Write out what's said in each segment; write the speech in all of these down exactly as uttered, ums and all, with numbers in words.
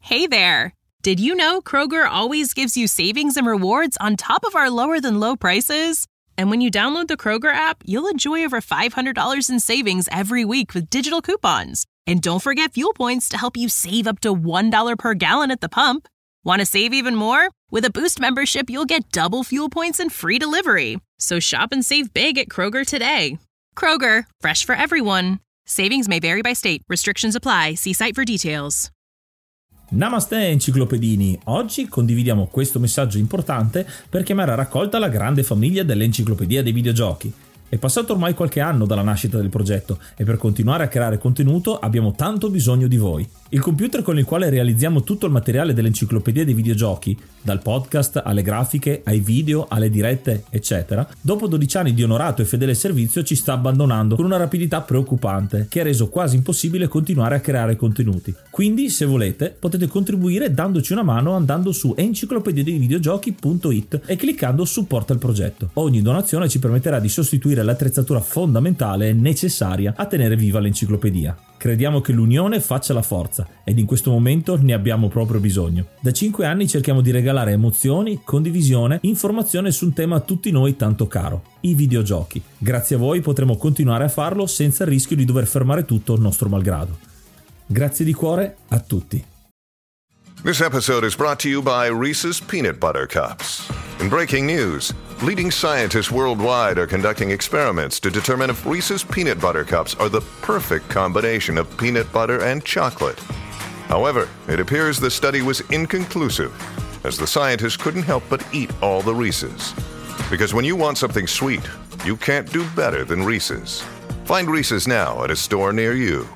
Hey there! Did you know Kroger always gives you savings and rewards on top of our lower-than-low prices? And when you download the Kroger app, you'll enjoy over five hundred dollars in savings every week with digital coupons. And don't forget fuel points to help you save up to one dollar per gallon at the pump. Want to save even more? With a Boost membership, you'll get double fuel points and free delivery. So shop and save big at Kroger today. Kroger, fresh for everyone. Savings may vary by state. Restrictions apply. See site for details. Namaste enciclopedini! Oggi condividiamo questo messaggio importante per chiamare a raccolta la grande famiglia dell'Enciclopedia dei Videogiochi. È passato ormai qualche anno dalla nascita del progetto e per continuare a creare contenuto abbiamo tanto bisogno di voi. Il computer con il quale realizziamo tutto il materiale dell'Enciclopedia dei Videogiochi, dal podcast alle grafiche, ai video, alle dirette, eccetera, dopo dodici anni di onorato e fedele servizio ci sta abbandonando con una rapidità preoccupante che ha reso quasi impossibile continuare a creare contenuti. Quindi, se volete, potete contribuire dandoci una mano andando su enciclopedia dei videogiochi punto it e cliccando supporta il progetto. Ogni donazione ci permetterà di sostituire l'attrezzatura fondamentale e necessaria a tenere viva l'enciclopedia. Crediamo che l'unione faccia la forza ed in questo momento ne abbiamo proprio bisogno. Da cinque anni cerchiamo di regalare emozioni, condivisione, informazione su un tema a tutti noi tanto caro, i videogiochi. Grazie a voi potremo continuare a farlo senza il rischio di dover fermare tutto nostro malgrado. Grazie di cuore a tutti. This episode is brought to you by Reese's Peanut Butter Cups. In breaking news, leading scientists worldwide are conducting experiments to determine if Reese's Peanut Butter Cups are the perfect combination of peanut butter and chocolate. However, it appears the study was inconclusive, as the scientists couldn't help but eat all the Reese's. Because when you want something sweet, you can't do better than Reese's. Find Reese's now at a store near you.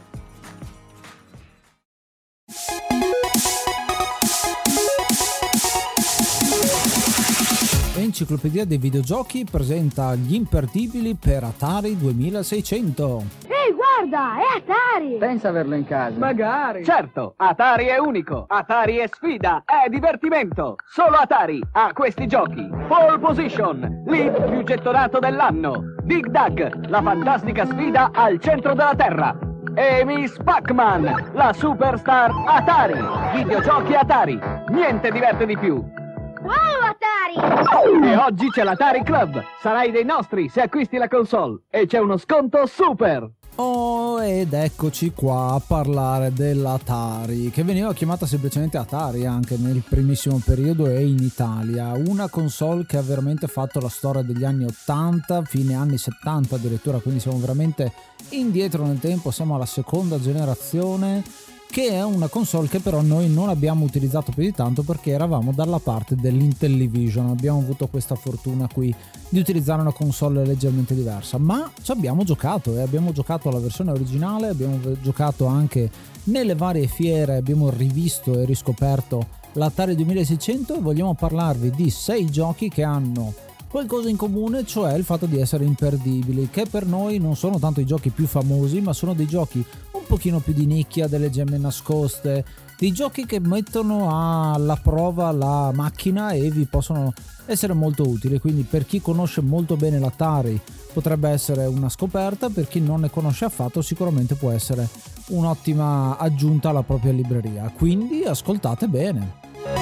L'Enciclopedia dei Videogiochi presenta gli imperdibili per Atari duemilaseicento. Ehi, guarda, è Atari! Pensa averlo in casa. Magari. Certo, Atari è unico. Atari è sfida, è divertimento. Solo Atari ha questi giochi. Pole Position, l'hit più gettonato dell'anno. Dig Dug, la fantastica sfida al centro della Terra. E Miss Pac-Man, la superstar Atari. Videogiochi Atari. Niente diverte di più. Wow, Atari! E oggi c'è l'Atari Club. Sarai dei nostri se acquisti la console. E c'è uno sconto super. Oh, ed eccoci qua a parlare dell'Atari, che veniva chiamata semplicemente Atari anche nel primissimo periodo e in Italia. Una console che ha veramente fatto la storia degli anni ottanta, fine anni settanta addirittura, quindi siamo veramente indietro nel tempo, siamo alla seconda generazione, che è una console che però noi non abbiamo utilizzato più di tanto perché eravamo dalla parte dell'Intellivision. Abbiamo avuto questa fortuna qui di utilizzare una console leggermente diversa, ma ci abbiamo giocato e abbiamo giocato alla versione originale, abbiamo giocato anche nelle varie fiere, abbiamo rivisto e riscoperto l'Atari duemilaseicento e vogliamo parlarvi di sei giochi che hanno qualcosa in comune, cioè il fatto di essere imperdibili, che per noi non sono tanto i giochi più famosi, ma sono dei giochi un pochino più di nicchia, delle gemme nascoste, dei giochi che mettono alla prova la macchina e vi possono essere molto utili. Quindi per chi conosce molto bene l'Atari potrebbe essere una scoperta, per chi non ne conosce affatto sicuramente può essere un'ottima aggiunta alla propria libreria. Quindi ascoltate bene.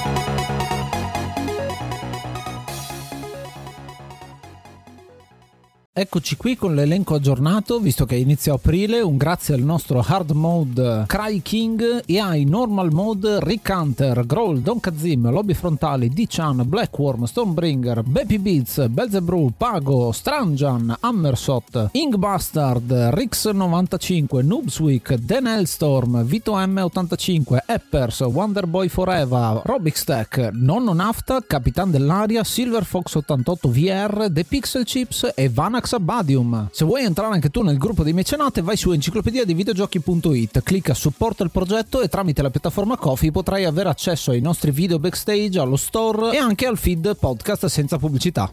Eccoci qui con l'elenco aggiornato, visto che inizia aprile. Un grazie al nostro hard mode Cry King e ai normal mode Rick Hunter, Growl, Don Kazim, Lobby Frontali, D-Chan, Blackworm, Stonebringer, Baby Beats, Belzebrew, Pago, Stranjan, Hammersot, Ingbastard, Rix novantacinque, Noobsweek, Dan Hellstorm, Vito M ottantacinque, Eppers, Wonderboy Forever, Robix Tech, Nonno Nafta, Capitan dell'Aria, Silver Fox ottantotto V R, The Pixel Chips e Vanax Abadium. Se vuoi entrare anche tu nel gruppo dei mecenate, vai su enciclopedia dei videogiochi punto it, clicca supporta il progetto e tramite la piattaforma Ko-fi potrai avere accesso ai nostri video backstage, allo store e anche al feed podcast senza pubblicità.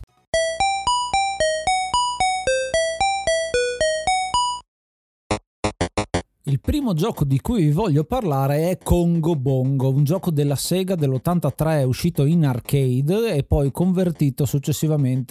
Il primo gioco di cui vi voglio parlare è Congo Bongo, un gioco della Sega dell'ottantatré uscito in arcade e poi convertito successivamente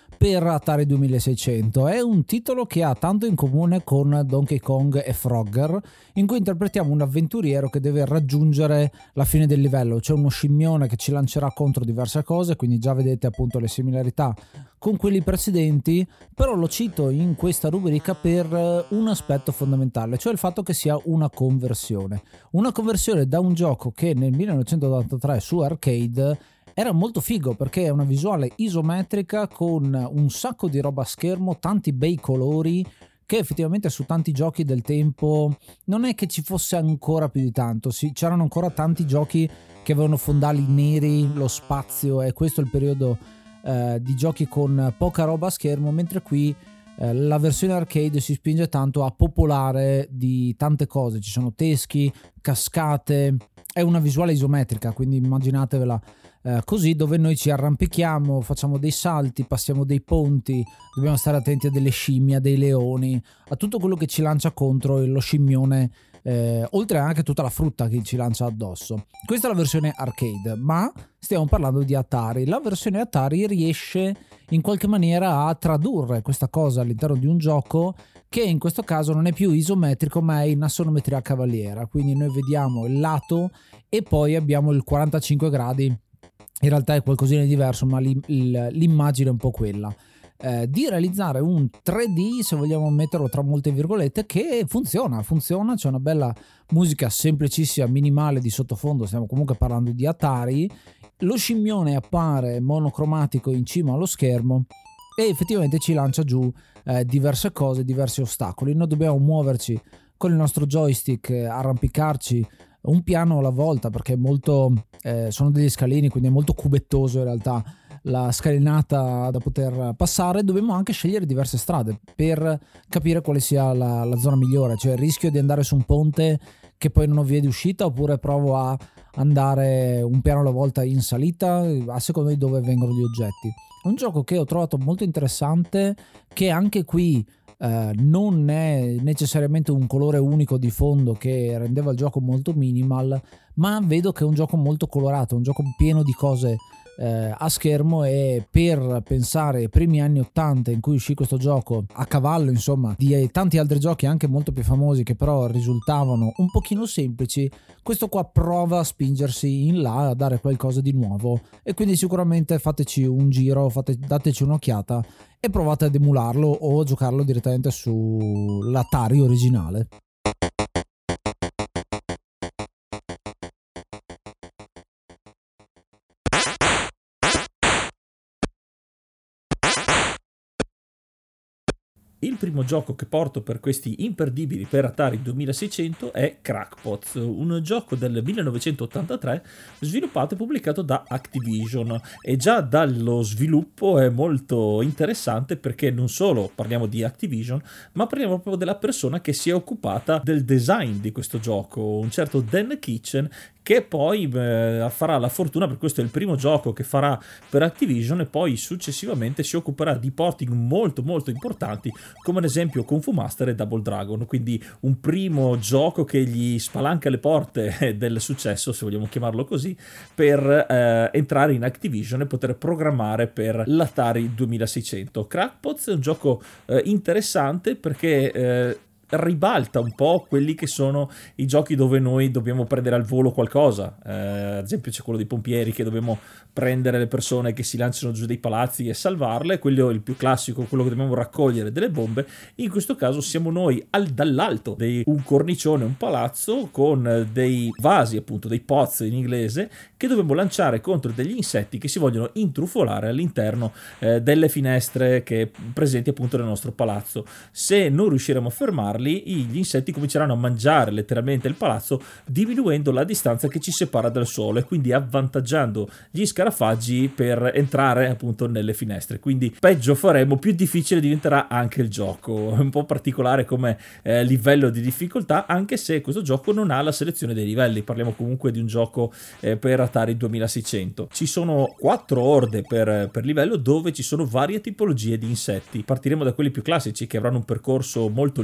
per Atari duemilaseicento. È un titolo che ha tanto in comune con Donkey Kong e Frogger, in cui interpretiamo un avventuriero che deve raggiungere la fine del livello. C'è uno scimmione che ci lancerà contro diverse cose, quindi già vedete appunto le similarità con quelli precedenti, però lo cito in questa rubrica per un aspetto fondamentale, cioè il fatto che sia una conversione. Una conversione da un gioco che nel millenovecentottantatré su arcade era molto figo, perché è una visuale isometrica con un sacco di roba a schermo, tanti bei colori, che effettivamente su tanti giochi del tempo non è che ci fosse ancora più di tanto. Sì, c'erano ancora tanti giochi che avevano fondali neri, lo spazio, e questo è il periodo eh, di giochi con poca roba a schermo, mentre qui eh, la versione arcade si spinge tanto a popolare di tante cose. Ci sono teschi, cascate, è una visuale isometrica, quindi immaginatevela Eh, così, dove noi ci arrampichiamo, facciamo dei salti, passiamo dei ponti, dobbiamo stare attenti a delle scimmie, a dei leoni, a tutto quello che ci lancia contro lo scimmione, eh, oltre anche a tutta la frutta che ci lancia addosso. Questa è la versione arcade, ma stiamo parlando di Atari. La versione Atari riesce in qualche maniera a tradurre questa cosa all'interno di un gioco che in questo caso non è più isometrico ma è in assonometria cavaliera, quindi noi vediamo il lato e poi abbiamo il quarantacinque gradi. In realtà è qualcosina di diverso, ma l'immagine è un po' quella. Eh, di realizzare un tre D, se vogliamo metterlo tra molte virgolette, che funziona, funziona, c'è una bella musica semplicissima, minimale di sottofondo, stiamo comunque parlando di Atari, lo scimmione appare monocromatico in cima allo schermo e effettivamente ci lancia giù eh, diverse cose, diversi ostacoli. Noi dobbiamo muoverci con il nostro joystick, eh, arrampicarci un piano alla volta, perché è molto eh, sono degli scalini, quindi è molto cubettoso in realtà la scalinata da poter passare. Dobbiamo anche scegliere diverse strade per capire quale sia la, la zona migliore, cioè rischio di andare su un ponte che poi non ho via di uscita, oppure provo a andare un piano alla volta in salita, a seconda di dove vengono gli oggetti. È un gioco che ho trovato molto interessante, che anche qui Uh, non è necessariamente un colore unico di fondo che rendeva il gioco molto minimal, ma vedo che è un gioco molto colorato, un gioco pieno di cose uh, a schermo, e per pensare ai primi anni ottanta in cui uscì questo gioco, a cavallo insomma di tanti altri giochi anche molto più famosi che però risultavano un pochino semplici, questo qua prova a spingersi in là, a dare qualcosa di nuovo, e quindi sicuramente fateci un giro, fate, dateci un'occhiata e provate ad emularlo o giocarlo direttamente sull'Atari originale. Il primo gioco che porto per questi imperdibili per Atari duemilaseicento è Crackpot, un gioco del millenovecentottantatré sviluppato e pubblicato da Activision, e già dallo sviluppo è molto interessante perché non solo parliamo di Activision, ma parliamo proprio della persona che si è occupata del design di questo gioco, un certo Dan Kitchen, che poi eh, farà la fortuna, per questo è il primo gioco che farà per Activision, e poi successivamente si occuperà di porting molto molto importanti, come ad esempio Kung Fu Master e Double Dragon, quindi un primo gioco che gli spalanca le porte del successo, se vogliamo chiamarlo così, per eh, entrare in Activision e poter programmare per l'Atari duemilaseicento. Crackpot è un gioco eh, interessante perché eh, ribalta un po' quelli che sono i giochi dove noi dobbiamo prendere al volo qualcosa, eh, ad esempio c'è quello dei pompieri che dobbiamo prendere le persone che si lanciano giù dei palazzi e salvarle, quello è il più classico, quello che dobbiamo raccogliere delle bombe. In questo caso siamo noi al, dall'alto di un cornicione, un palazzo con dei vasi, appunto dei pots in inglese, che dobbiamo lanciare contro degli insetti che si vogliono intrufolare all'interno eh, delle finestre che presenti appunto nel nostro palazzo. Se non riusciremo a fermarli, gli insetti cominceranno a mangiare letteralmente il palazzo, diminuendo la distanza che ci separa dal suolo e quindi avvantaggiando gli scarafaggi per entrare appunto nelle finestre. Quindi peggio faremo, più difficile diventerà anche il gioco. È un po' particolare come eh, livello di difficoltà, anche se questo gioco non ha la selezione dei livelli. Parliamo comunque di un gioco eh, per Atari duemilaseicento. Ci sono quattro orde per, per livello, dove ci sono varie tipologie di insetti. Partiremo da quelli più classici, che avranno un percorso molto lineare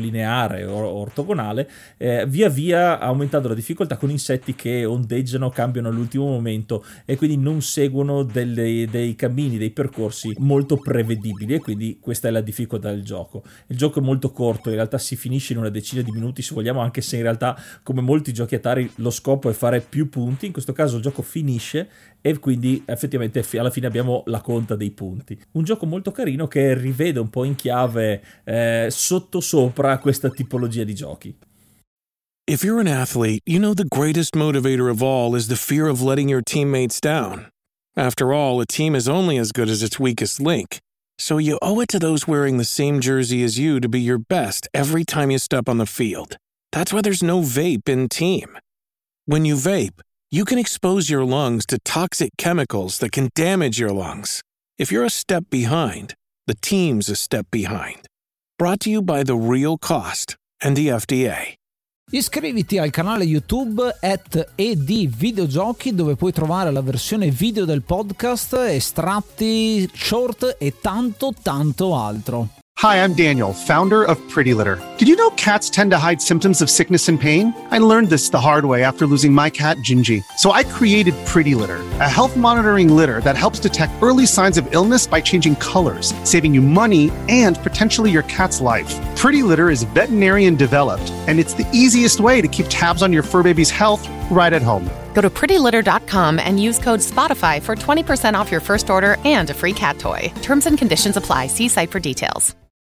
lineare o ortogonale, eh, via via aumentando la difficoltà con insetti che ondeggiano, cambiano all'ultimo momento e quindi non seguono delle, dei cammini, dei percorsi molto prevedibili, e quindi questa è la difficoltà del gioco. Il gioco è molto corto, in realtà si finisce in una decina di minuti se vogliamo, anche se in realtà come molti giochi Atari lo scopo è fare più punti. In questo caso il gioco finisce e quindi effettivamente alla fine abbiamo la conta dei punti. Un gioco molto carino che rivede un po' in chiave eh, sottosopra questa tipologia di giochi. If you're an athlete, you know the greatest motivator of all is the fear of letting your teammates down. After all, a team is only as good as its weakest link. So you owe it to those wearing the same jersey as you to be your best every time you step on the field. That's why there's no vape in team. When you vape, you can expose your lungs to toxic chemicals that can damage your lungs. If you're a step behind, the team's a step behind. Brought to you by The Real Cost and the F D A. Iscriviti al canale YouTube at edvideogiochi, dove puoi trovare la versione video del podcast, estratti, short e tanto tanto altro. Hi, I'm Daniel, founder of Pretty Litter. Did you know cats tend to hide symptoms of sickness and pain? I learned this the hard way after losing my cat, Gingy. So I created Pretty Litter, a health monitoring litter that helps detect early signs of illness by changing colors, saving you money and potentially your cat's life. Pretty Litter is veterinarian developed, and it's the easiest way to keep tabs on your fur baby's health right at home. Go to pretty litter dot com and use code Spotify for twenty percent off your first order and a free cat toy. Terms and conditions apply. See site for details.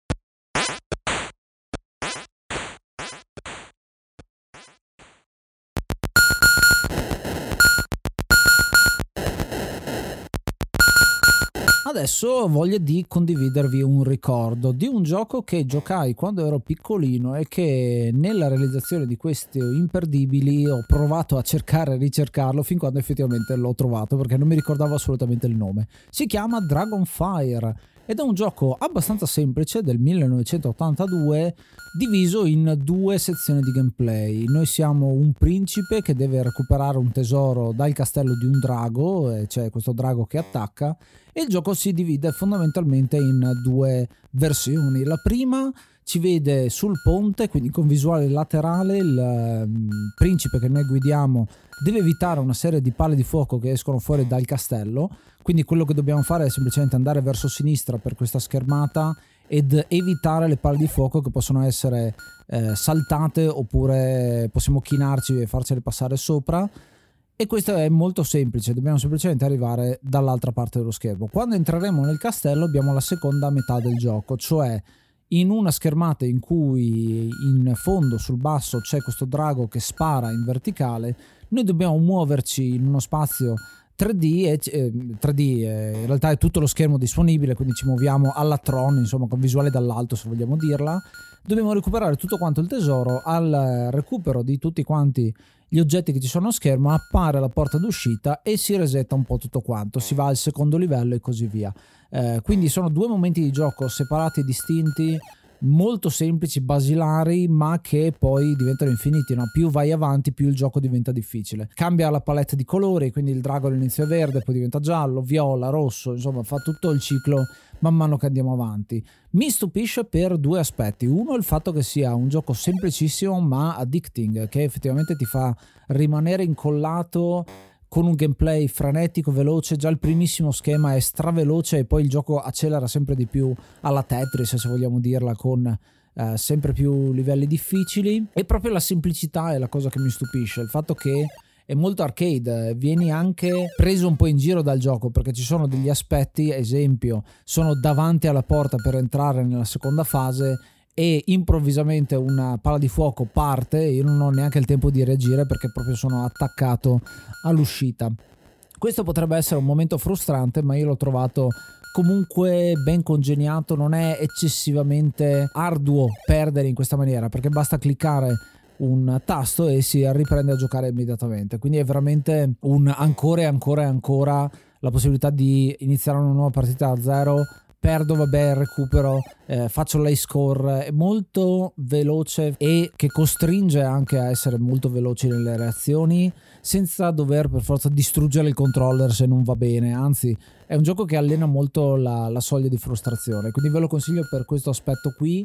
Adesso ho voglia di condividervi un ricordo di un gioco che giocai quando ero piccolino e che nella realizzazione di questi imperdibili ho provato a cercare e ricercarlo fin quando effettivamente l'ho trovato, perché non mi ricordavo assolutamente il nome. Si chiama Dragonfire ed è un gioco abbastanza semplice del millenovecentottantadue, diviso in due sezioni di gameplay. Noi siamo un principe che deve recuperare un tesoro dal castello di un drago, e c'è questo drago che attacca, e il gioco si divide fondamentalmente in due versioni. La prima ci vede sul ponte, quindi con visuale laterale. Il um, principe che noi guidiamo deve evitare una serie di palle di fuoco che escono fuori dal castello, quindi quello che dobbiamo fare è semplicemente andare verso sinistra per questa schermata ed evitare le palle di fuoco che possono essere eh, saltate, oppure possiamo chinarci e farcele passare sopra. E questo è molto semplice, dobbiamo semplicemente arrivare dall'altra parte dello schermo. Quando entreremo nel castello abbiamo la seconda metà del gioco, cioè in una schermata in cui in fondo sul basso c'è questo drago che spara in verticale, noi dobbiamo muoverci in uno spazio tre D, e, eh, tre D eh, in realtà è tutto lo schermo disponibile, quindi ci muoviamo alla Tron, insomma con visuale dall'alto se vogliamo dirla. Dobbiamo recuperare tutto quanto il tesoro. Al recupero di tutti quanti gli oggetti che ci sono a schermo appare la porta d'uscita e si resetta un po' tutto quanto, si va al secondo livello e così via. Eh, quindi sono due momenti di gioco separati e distinti, molto semplici, basilari, ma che poi diventano infiniti, no? Più vai avanti più il gioco diventa difficile. Cambia la palette di colori, quindi il drago all'inizio è verde, poi diventa giallo, viola, rosso, insomma fa tutto il ciclo man mano che andiamo avanti. Mi stupisce per due aspetti. Uno, il fatto che sia un gioco semplicissimo ma addicting, che effettivamente ti fa rimanere incollato con un gameplay frenetico, veloce. Già il primissimo schema è straveloce e poi il gioco accelera sempre di più alla Tetris, se vogliamo dirla, con eh, sempre più livelli difficili. E proprio la semplicità è la cosa che mi stupisce, il fatto che è molto arcade, vieni anche preso un po' in giro dal gioco, perché ci sono degli aspetti, esempio, sono davanti alla porta per entrare nella seconda fase e improvvisamente una palla di fuoco parte e io non ho neanche il tempo di reagire perché proprio sono attaccato all'uscita. Questo potrebbe essere un momento frustrante, ma io l'ho trovato comunque ben congegnato. Non è eccessivamente arduo perdere in questa maniera, perché basta cliccare un tasto e si riprende a giocare immediatamente, quindi è veramente un ancora e ancora e ancora la possibilità di iniziare una nuova partita da zero. Perdo, vabbè, recupero, eh, faccio l'high score, è molto veloce e che costringe anche a essere molto veloci nelle reazioni senza dover per forza distruggere il controller se non va bene. Anzi, è un gioco che allena molto la, la soglia di frustrazione, quindi ve lo consiglio per questo aspetto qui.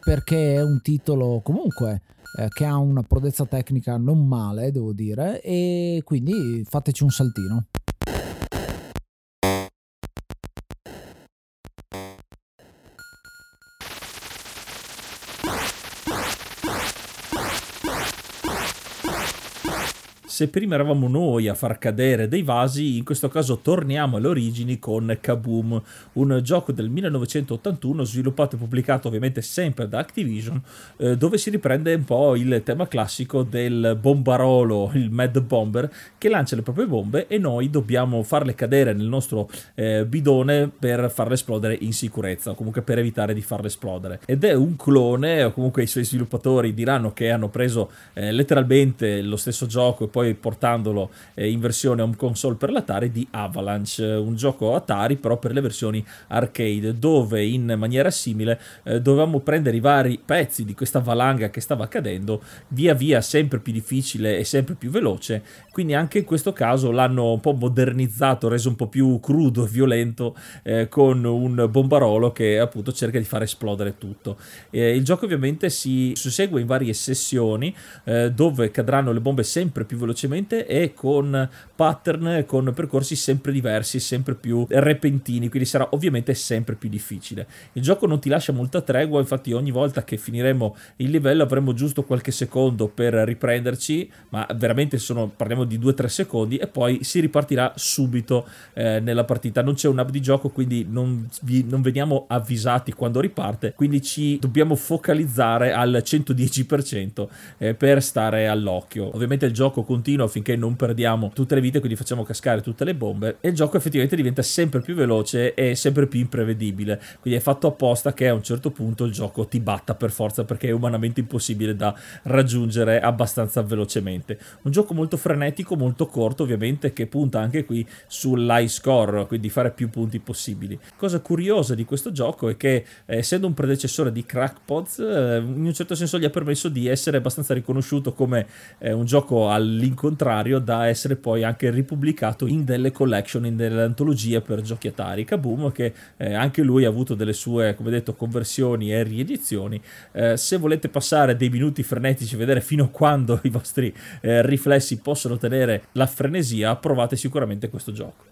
perché è un titolo comunque eh, che ha una prodezza tecnica non male, devo dire, e quindi fateci un saltino. Se prima eravamo noi a far cadere dei vasi, in questo caso torniamo alle origini con Kaboom, un gioco del millenovecentottantuno sviluppato e pubblicato ovviamente sempre da Activision, eh, dove si riprende un po' il tema classico del bombarolo, il Mad Bomber, che lancia le proprie bombe e noi dobbiamo farle cadere nel nostro eh, bidone per farle esplodere in sicurezza, o comunque per evitare di farle esplodere. Ed è un clone, o comunque i suoi sviluppatori diranno che hanno preso eh, letteralmente lo stesso gioco e poi portandolo eh, in versione home console per l'Atari, di Avalanche, un gioco Atari però per le versioni arcade, dove in maniera simile eh, dovevamo prendere i vari pezzi di questa valanga che stava cadendo, via via sempre più difficile e sempre più veloce. Quindi anche in questo caso l'hanno un po' modernizzato, reso un po' più crudo e violento, eh, con un bombarolo che appunto cerca di far esplodere tutto. Eh, il gioco ovviamente si sussegue in varie sessioni eh, dove cadranno le bombe sempre più velocemente e con pattern, con percorsi sempre diversi, sempre più repentini, quindi sarà ovviamente sempre più difficile. Il gioco non ti lascia molta tregua, infatti ogni volta che finiremo il livello avremo giusto qualche secondo per riprenderci, ma veramente sono, parliamo di due tre secondi, e poi si ripartirà subito eh, nella partita. Non c'è un'app di gioco, quindi non, vi, non veniamo avvisati quando riparte, quindi ci dobbiamo focalizzare al centodieci per cento eh, per stare all'occhio. Ovviamente il gioco continua finché non perdiamo tutte le vite, quindi facciamo cascare tutte le bombe, e il gioco effettivamente diventa sempre più veloce e sempre più imprevedibile, quindi è fatto apposta che a un certo punto il gioco ti batta per forza, perché è umanamente impossibile da raggiungere abbastanza velocemente. Un gioco molto frenetico, molto corto ovviamente, che punta anche qui sull'high score, quindi fare più punti possibili. Cosa curiosa di questo gioco è che eh, essendo un predecessore di Crackpots, eh, in un certo senso gli ha permesso di essere abbastanza riconosciuto come eh, un gioco all'incontrario, da essere poi anche ripubblicato in delle collection, in delle antologie per giochi Atari. Kaboom, che eh, anche lui ha avuto delle sue, come detto, conversioni e riedizioni. Eh, se volete passare dei minuti frenetici e vedere fino a quando i vostri eh, riflessi possono tenere la frenesia, provate sicuramente questo gioco.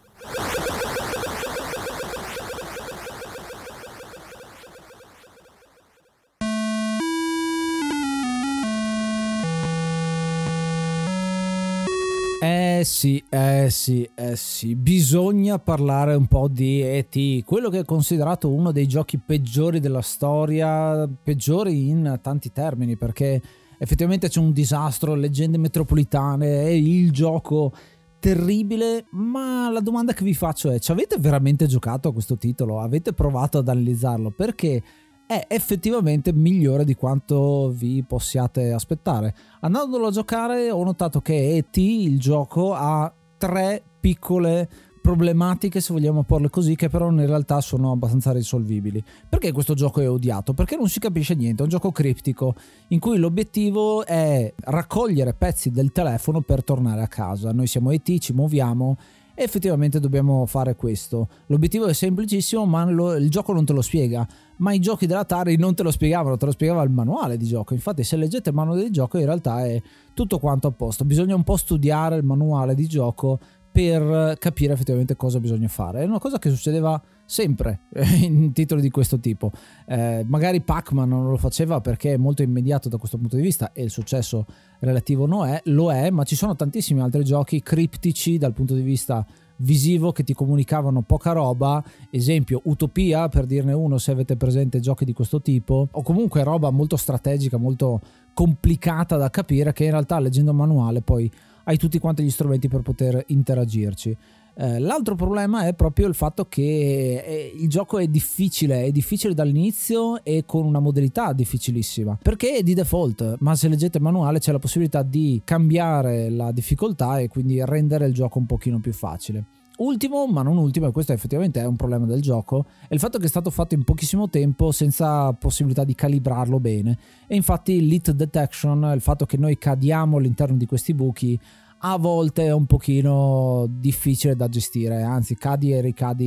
Eh sì, eh sì, eh sì, bisogna parlare un po' di E T, quello che è considerato uno dei giochi peggiori della storia, peggiori in tanti termini, perché effettivamente c'è un disastro, leggende metropolitane, è il gioco terribile, ma la domanda che vi faccio è: ci avete veramente giocato a questo titolo? Avete provato ad analizzarlo? Perché è effettivamente migliore di quanto vi possiate aspettare. Andandolo a giocare ho notato che E T, il gioco, ha tre piccole problematiche, se vogliamo porle così, che però in realtà sono abbastanza risolvibili. Perché questo gioco è odiato? Perché non si capisce niente, è un gioco criptico in cui l'obiettivo è raccogliere pezzi del telefono per tornare a casa. Noi siamo E T, ci muoviamo e effettivamente dobbiamo fare questo. L'obiettivo è semplicissimo, ma lo, il gioco non te lo spiega. Ma i giochi dell'Atari non te lo spiegavano, te lo spiegava il manuale di gioco. Infatti se leggete il manuale di gioco in realtà è tutto quanto a posto. Bisogna un po' studiare il manuale di gioco per capire effettivamente cosa bisogna fare. È una cosa che succedeva sempre in titoli di questo tipo. Eh, magari Pac-Man non lo faceva perché è molto immediato da questo punto di vista e il successo relativo no è, lo è, ma ci sono tantissimi altri giochi criptici dal punto di vista visivo che ti comunicavano poca roba. Esempio Utopia, per dirne uno, se avete presente giochi di questo tipo, o comunque roba molto strategica, molto complicata da capire, che in realtà leggendo il manuale poi hai tutti quanti gli strumenti per poter interagirci. Eh, l'altro problema è proprio il fatto che eh, il gioco è difficile, è difficile dall'inizio e con una modalità difficilissima, perché è di default, ma se leggete il manuale c'è la possibilità di cambiare la difficoltà e quindi rendere il gioco un pochino più facile. Ultimo, ma non ultimo, e questo effettivamente è un problema del gioco, è il fatto che è stato fatto in pochissimo tempo senza possibilità di calibrarlo bene, e infatti l'hit detection, il fatto che noi cadiamo all'interno di questi buchi, a volte è un pochino difficile da gestire, anzi cadi e ricadi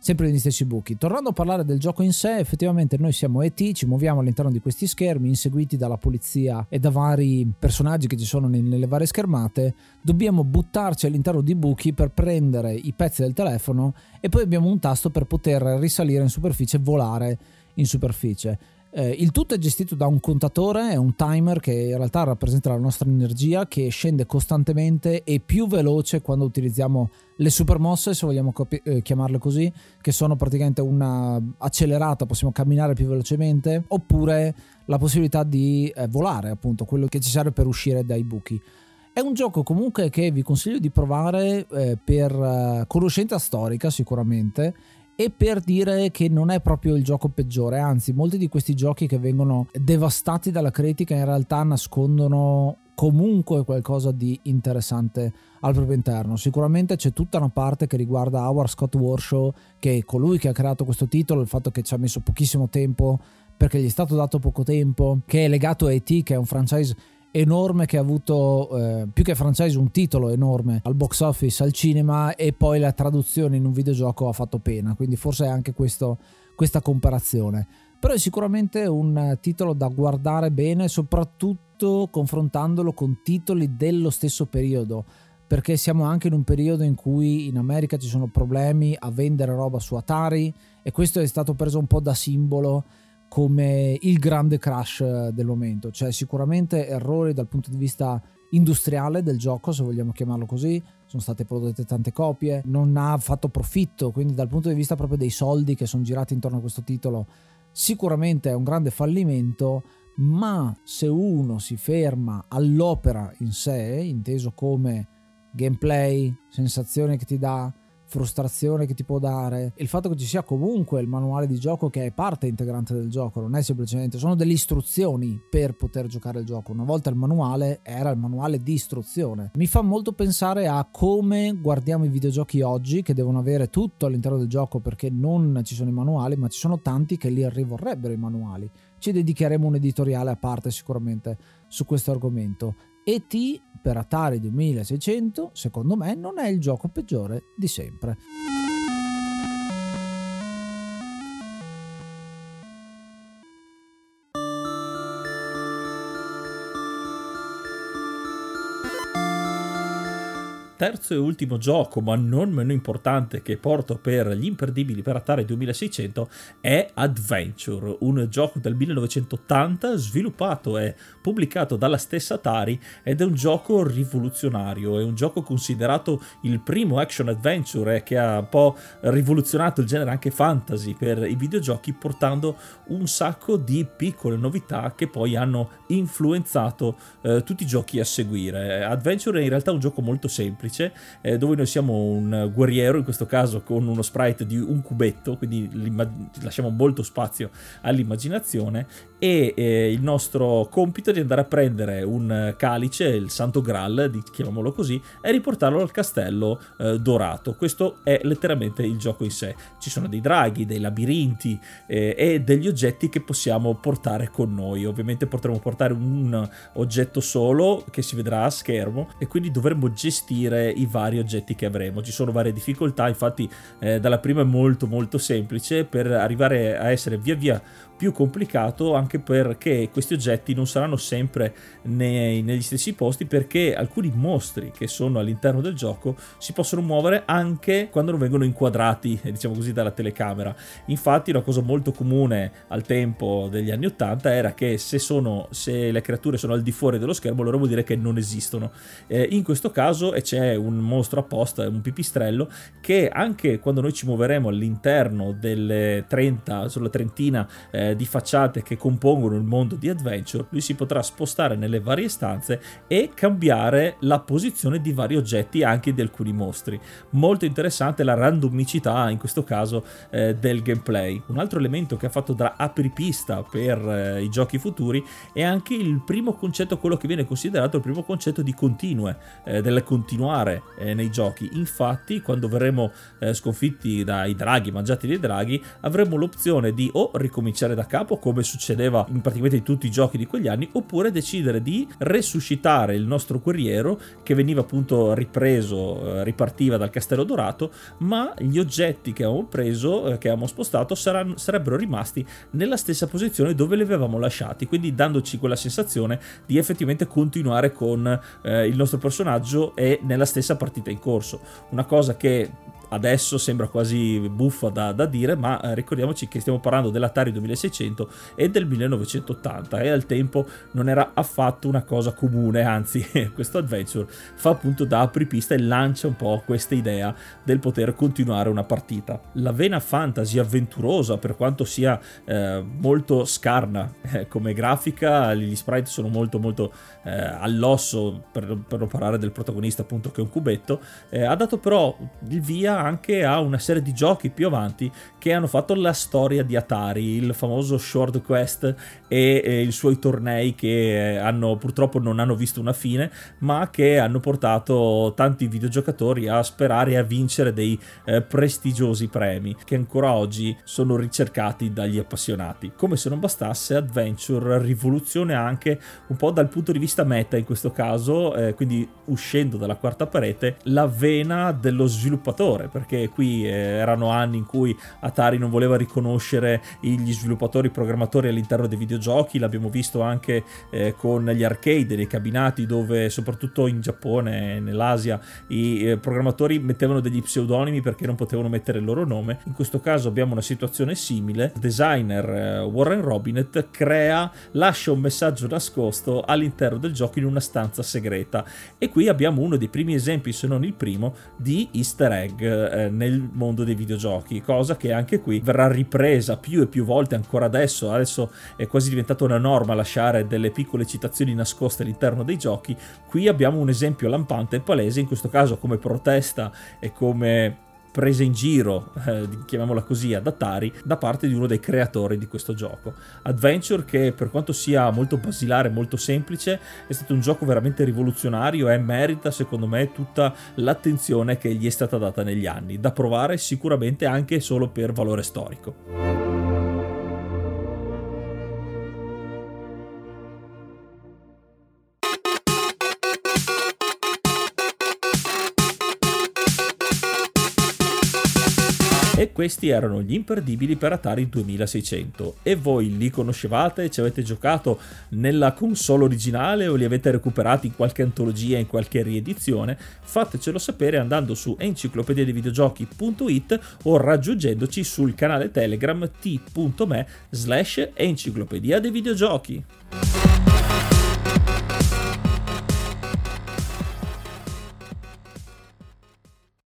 sempre negli stessi buchi. Tornando a parlare del gioco in sé, effettivamente noi siamo E T, ci muoviamo all'interno di questi schermi inseguiti dalla polizia e da vari personaggi che ci sono nelle varie schermate. Dobbiamo buttarci all'interno di buchi per prendere i pezzi del telefono e poi abbiamo un tasto per poter risalire in superficie e volare in superficie. Eh, il tutto è gestito da un contatore, è un timer che in realtà rappresenta la nostra energia, che scende costantemente e più veloce quando utilizziamo le super mosse, se vogliamo capi- eh, chiamarle così, che sono praticamente una accelerata, possiamo camminare più velocemente, oppure la possibilità di eh, volare, appunto, quello che ci serve per uscire dai buchi. È un gioco comunque che vi consiglio di provare eh, per eh, conoscenza storica sicuramente, e per dire che non è proprio il gioco peggiore, anzi molti di questi giochi che vengono devastati dalla critica in realtà nascondono comunque qualcosa di interessante al proprio interno. Sicuramente c'è tutta una parte che riguarda Howard Scott Warshaw, che è colui che ha creato questo titolo, il fatto che ci ha messo pochissimo tempo perché gli è stato dato poco tempo, che è legato a E T, che è un franchise enorme che ha avuto eh, più che franchise un titolo enorme al box office, al cinema, e poi la traduzione in un videogioco ha fatto pena, quindi forse è anche questo, questa comparazione. Però è sicuramente un titolo da guardare bene, soprattutto confrontandolo con titoli dello stesso periodo, perché siamo anche in un periodo in cui in America ci sono problemi a vendere roba su Atari, e questo è stato preso un po' da simbolo come il grande crash del momento. Cioè sicuramente errori dal punto di vista industriale del gioco, se vogliamo chiamarlo così, sono state prodotte tante copie, non ha fatto profitto, quindi dal punto di vista proprio dei soldi che sono girati intorno a questo titolo sicuramente è un grande fallimento. Ma se uno si ferma all'opera in sé, inteso come gameplay, sensazione che ti dà, frustrazione che ti può dare, il fatto che ci sia comunque il manuale di gioco che è parte integrante del gioco, non è semplicemente, sono delle istruzioni per poter giocare il gioco. Una volta il manuale era il manuale di istruzione. Mi fa molto pensare a come guardiamo i videogiochi oggi, che devono avere tutto all'interno del gioco perché non ci sono i manuali, ma ci sono tanti che li rivorrebbero i manuali. Ci dedicheremo un editoriale a parte sicuramente su questo argomento. E T per Atari duemilaseicento secondo me non è il gioco peggiore di sempre. Terzo e ultimo gioco, ma non meno importante, che porto per gli imperdibili per Atari duemilaseicento è Adventure, un gioco del millenovecentottanta sviluppato e pubblicato dalla stessa Atari, ed è un gioco rivoluzionario, è un gioco considerato il primo action adventure che ha un po' rivoluzionato il genere anche fantasy per i videogiochi, portando un sacco di piccole novità che poi hanno influenzato eh, tutti i giochi a seguire. Adventure è in realtà un gioco molto semplice, Eh, dove noi siamo un guerriero, in questo caso con uno sprite di un cubetto, quindi lasciamo molto spazio all'immaginazione, e eh, il nostro compito è di andare a prendere un calice, il Santo Graal, chiamiamolo così, e riportarlo al castello eh, dorato. Questo è letteralmente il gioco in sé. Ci sono dei draghi, dei labirinti eh, e degli oggetti che possiamo portare con noi. Ovviamente potremo portare un oggetto solo che si vedrà a schermo, e quindi dovremo gestire i vari oggetti che avremo. Ci sono varie difficoltà, infatti eh, dalla prima è molto molto semplice, per arrivare a essere via via più complicato, anche perché questi oggetti non saranno sempre nei, negli stessi posti, perché alcuni mostri che sono all'interno del gioco si possono muovere anche quando non vengono inquadrati, diciamo così, dalla telecamera. Infatti una cosa molto comune al tempo degli anni ottanta era che se, sono, se le creature sono al di fuori dello schermo, allora vuol dire che non esistono. Eh, in questo caso c'è un mostro apposta, un pipistrello, che anche quando noi ci muoveremo all'interno delle trenta, sulla trentina eh, di facciate che compongono il mondo di Adventure, lui si potrà spostare nelle varie stanze e cambiare la posizione di vari oggetti, anche di alcuni mostri. Molto interessante la randomicità in questo caso eh, del gameplay. Un altro elemento che ha fatto da apripista per eh, i giochi futuri è anche il primo concetto, quello che viene considerato il primo concetto di continue, eh, del continuare eh, nei giochi. Infatti quando verremo eh, sconfitti dai draghi, mangiati dai draghi, avremo l'opzione di o ricominciare da capo, come succedeva succedeva in praticamente tutti i giochi di quegli anni, oppure decidere di resuscitare il nostro guerriero che veniva appunto ripreso, ripartiva dal Castello Dorato, ma gli oggetti che avevamo preso, che avevamo spostato, saranno, sarebbero rimasti nella stessa posizione dove li avevamo lasciati, quindi dandoci quella sensazione di effettivamente continuare con eh, il nostro personaggio e nella stessa partita in corso. Una cosa che adesso sembra quasi buffa da, da dire, ma eh, ricordiamoci che stiamo parlando dell'Atari duemilaseicento e del millenovecentottanta, e al tempo non era affatto una cosa comune, anzi questo adventure fa appunto da apripista e lancia un po' questa idea del poter continuare una partita. La vena fantasy avventurosa, per quanto sia eh, molto scarna eh, come grafica, gli sprite sono molto molto eh, all'osso, per, per non parlare del protagonista appunto che è un cubetto, eh, ha dato però il via anche a una serie di giochi più avanti che hanno fatto la storia di Atari, il famoso Sword Quest e, e i suoi tornei che hanno purtroppo non hanno visto una fine, ma che hanno portato tanti videogiocatori a sperare e a vincere dei eh, prestigiosi premi che ancora oggi sono ricercati dagli appassionati. Come se non bastasse, Adventure rivoluziona anche un po' dal punto di vista meta in questo caso, eh, quindi uscendo dalla quarta parete, la vena dello sviluppatore, perché qui eh, erano anni in cui Atari non voleva riconoscere gli sviluppatori programmatori all'interno dei videogiochi. L'abbiamo visto anche eh, con gli arcade, nei cabinati, dove soprattutto in Giappone e nell'Asia i eh, programmatori mettevano degli pseudonimi perché non potevano mettere il loro nome. In questo caso abbiamo una situazione simile. Il designer eh, Warren Robinet crea, lascia un messaggio nascosto all'interno del gioco in una stanza segreta, e qui abbiamo uno dei primi esempi, se non il primo, di easter egg eh, nel mondo dei videogiochi, cosa che anche qui verrà ripresa più e più volte ancora adesso. Adesso è quasi diventata una norma lasciare delle piccole citazioni nascoste all'interno dei giochi. Qui abbiamo un esempio lampante e palese, in questo caso come protesta e come presa in giro, eh, chiamiamola così, ad Atari, da parte di uno dei creatori di questo gioco. Adventure, che per quanto sia molto basilare, molto semplice, è stato un gioco veramente rivoluzionario e merita secondo me tutta l'attenzione che gli è stata data negli anni, da provare sicuramente anche solo per valore storico. E questi erano gli imperdibili per Atari duemilaseicento. E voi li conoscevate? Ci avete giocato nella console originale o li avete recuperati in qualche antologia, in qualche riedizione? Fatecelo sapere andando su enciclopedia dei videogiochi punto it o raggiungendoci sul canale Telegram t punto me slash enciclopedia dei videogiochi.